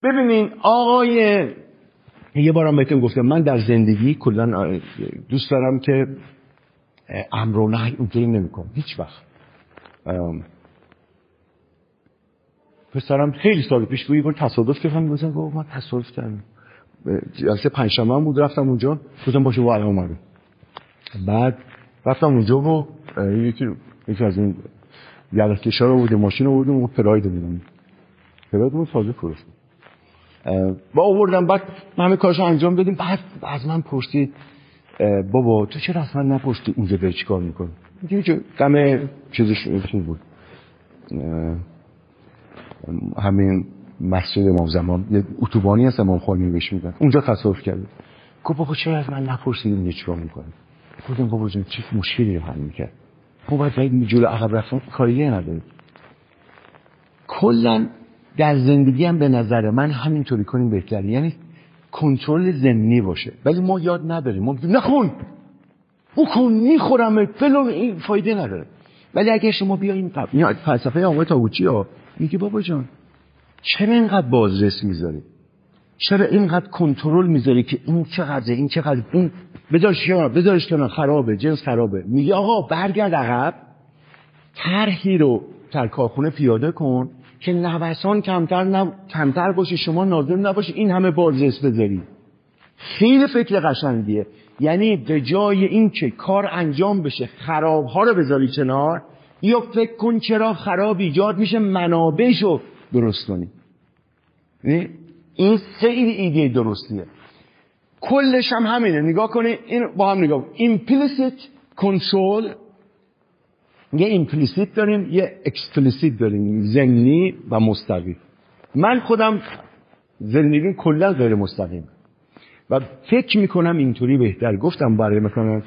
ببینین آقای، یه بارم بهتون گفتم من در زندگی کلا دوست دارم که امر و نهی اونطوری نمیکنم هیچ وقت. پسرم خیلی سال پیش یه بار تصادف کردم، گفتم بابا من تصادف کردم، جلسه پنجشنبه بود رفتم اونجا، گفتم باشه الان اومدم. بعد رفتم اونجا و یکی از این یلکشا رو بود، ماشین رو بردیم و پراید بود تازه فرست با آوردم. بعد همه کارشو انجام دادیم. بعد از من پرسید بابا تو چرا اصلا نپرسیدی اونجا داری چیکار میکنی؟ اینجا دم چیزش بود، همین مسجد امام زمان، یه اتوبانی هست امام خمینی بهش میگن، اونجا تصادف کرده. گفت بابا چرا از من نپرسیدی اونجا چیکار میکنی؟ گفتم بابا جون چه مشکلی رو حل میکرد، ما باید جلو عقب رفتن کاری نداره. کلا در زندگی هم به نظر من همینطوری کنیم بهتره، یعنی کنترل ذهنی باشه. ولی ما یاد نداریم، ما نخون بکن میخورم فلان، این فایده نداره. ولی اگه شما بیاین فلسفه آقای تاگوچی ها میگه بابا جان چرا اینقدر بازرس میذاری، چرا اینقدر کنترل میذاری که این چقدره این چقدر، این بذارش کنار خرابه، جنس خرابه. میگه آقا برگرد عقب، طرحی رو در کارخونه پیاده کن که نوسان کمتر باشه، شما ناظر نباشه این همه بازرس بذاری. خیلی فکر قشنگیه. یعنی به جای این که کار انجام بشه خراب‌ها رو بذاری کنار، یا فکر کن چرا خراب ایجاد میشه منابعشو درست کنی. این خیلی ایده درستیه. کلش هم همینه. نگاه کنید این با هم نگاه. implicit control، یه ایمپلیسیت داریم یه اکسپلیسیت داریم، ضمنی و مستقیم. من خودم زندگیم کلا غیر مستقیم و فکر میکنم اینطوری بهتر. گفتم برای مثلا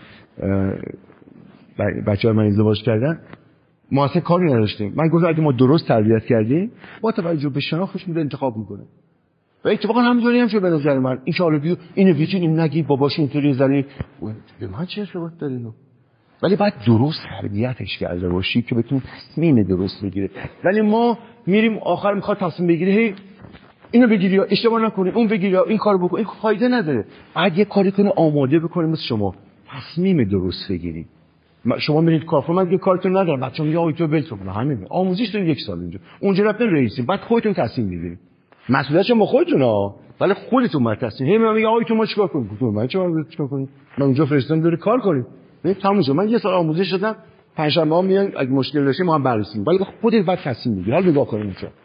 بچه‌ها من ازدواج کردن ما اصلا کاری نداشتیم. من گفتم اگه ما درست تربیت کردیم با توجه به شناختش میره انتخاب میکنه. و اتفاقا همینطوری هم شد به نظر من. این شاءالله بیو اینو بیچین این نگی باباش اینطوری زنی به من چه ارتباط داره اینو؟ ولی باید درست تربیتش کرده باشی که بتون تصمیم درست بگیره. ولی ما میریم آخر میخواد تصمیم بگیره، هی اینو بگیری یا اشتباه نکنی، اون بگیری یا این کارو بکن، این فایده نداره. باید یه کاری کنه آماده بکنه مثل شما تصمیم درست بگیری. شما میرید کارخونه من دیگه کارتون ندارم، بچه‌ها میگه آی تو بلتون کنه، همین آموزش دارید 1 سال اونجا رفتن رئیسی، بعد خودتون تصمیم میگیرید. مسئولیتش با خودتون ها، ولی خودتون باید تصمیم. هی میگه آی تو ما چیکار کنیم؟ گفتم من چیکار کنیم؟ من اونجا فرستادم بره کار کنیم. ببین تموم شد. من 1 سال آموزش دادم، پنجشنبه‌ها میان اگه مشکل داشتیم ما هم بررسی می‌کنیم. ولی خودت باید تصمیم بگیری. حالا نگاه کنیم اینجا